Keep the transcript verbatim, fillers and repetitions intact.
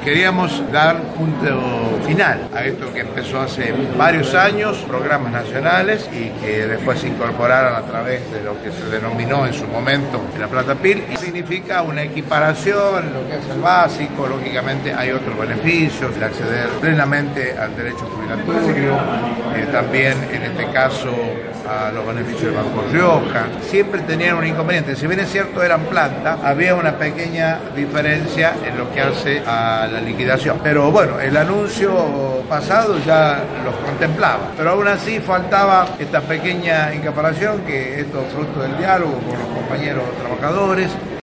queríamos dar punto final a esto que empezó hace varios años, programas nacionales, y que después se incorporaron a través de lo que se denominó en su momento la Plata Pil, y significa una equiparación, lo que es el básico. Lógicamente hay otros beneficios, el acceder plenamente al derecho jubilatorio, eh, también en este caso a los beneficios del Banco Rioja. Siempre tenían un inconveniente, si bien es cierto eran planta, había una pequeña diferencia en lo que hace a la liquidación. Pero bueno, el anuncio pasado ya los contemplaba, pero aún así faltaba esta pequeña incorporación, que esto es fruto del diálogo con los compañeros trabajadores.